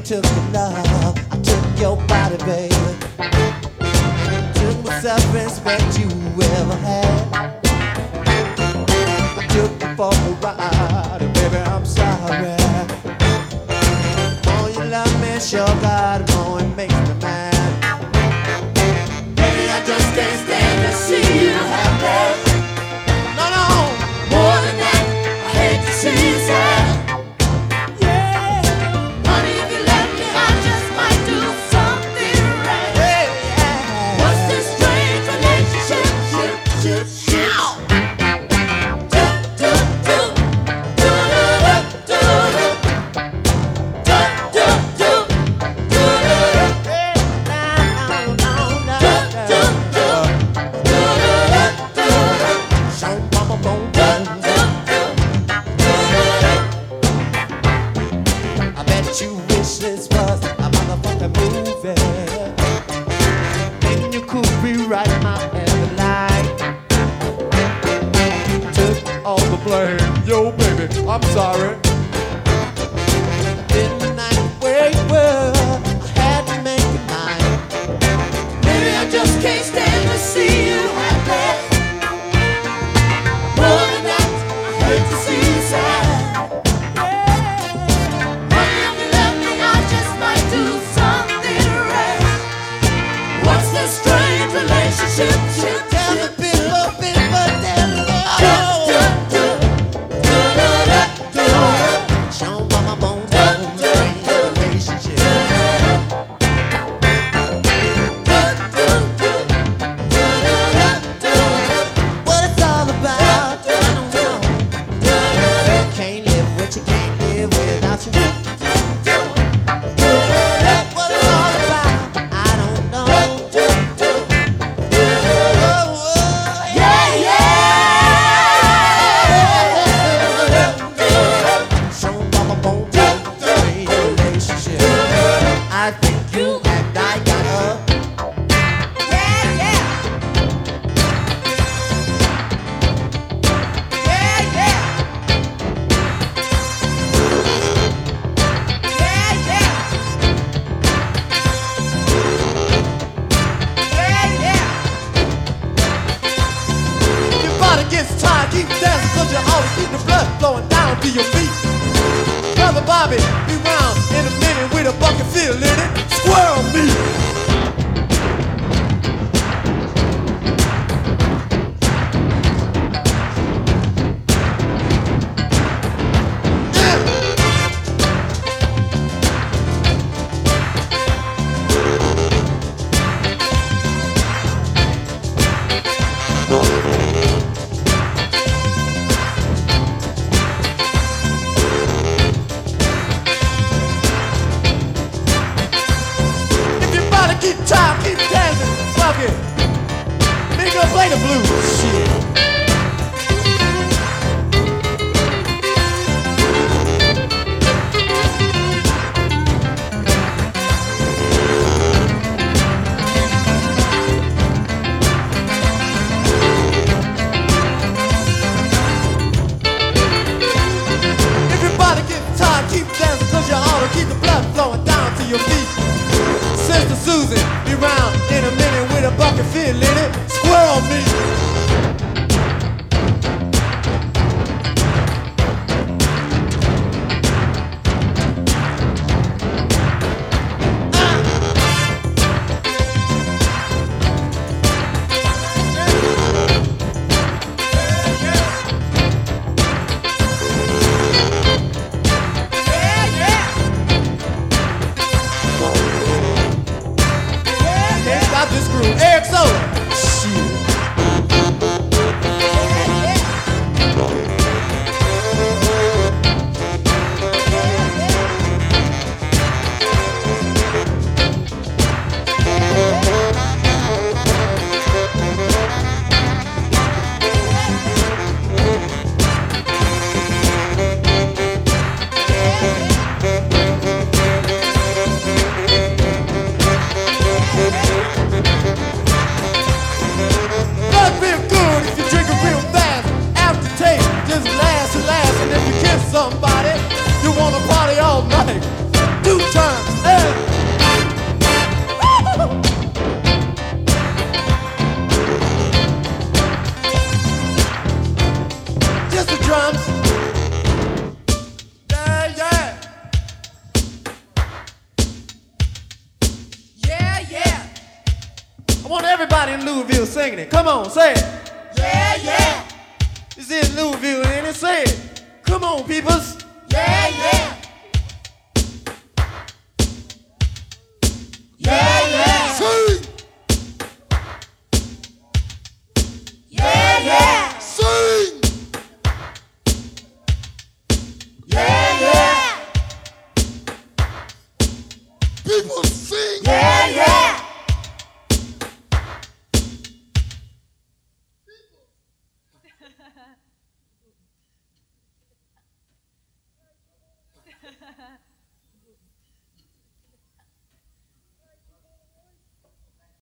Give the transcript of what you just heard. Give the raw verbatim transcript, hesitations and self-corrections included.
took your love, I took your body, baby. Took my self-respect you ever had. I took you for a ride, and baby, I'm sorry. Oh, you love me, sure God, oh, it makes me mad. Baby, I just can't stand to see you happy. No, no, more than that, I hate to see you sad. You wish this was a motherfucking movie, and you could rewrite my every line. Took all the blame, yo baby, I'm sorry. Didn't I wait, well, I had to make it mine. Baby, I just can't stand to see you happy. More than that, I hate to see you sad. Tell the people, people, tell me show mama bones, strange relationship. What it's all about, I don't know. Can't live with you, can't live without you. What it's all about, I don't know. I think you and I got up. Yeah, yeah. Yeah, yeah. Yeah, yeah. Yeah, yeah. Your body gets tired, keep dancing, cause you always keep the blood flowing down to your feet. Brother Bobby, be round in a minute with a bucket filled in it. Squirrel meat. Keep time, keep dancing, fuck it. Make up, play the blues, shit. Everybody get tired, keep dancing, cause you ought to keep the blood flowing down to your feet. Sister Susan, be round in a minute with a bucket filled in it. Squirrel meat. This groove, Eric Sola. Shit. want everybody in Louisville singing it. Come on, say it. Yeah, yeah. This is Louisville, ain't it? Say it. Come on, peoples. Yeah, yeah.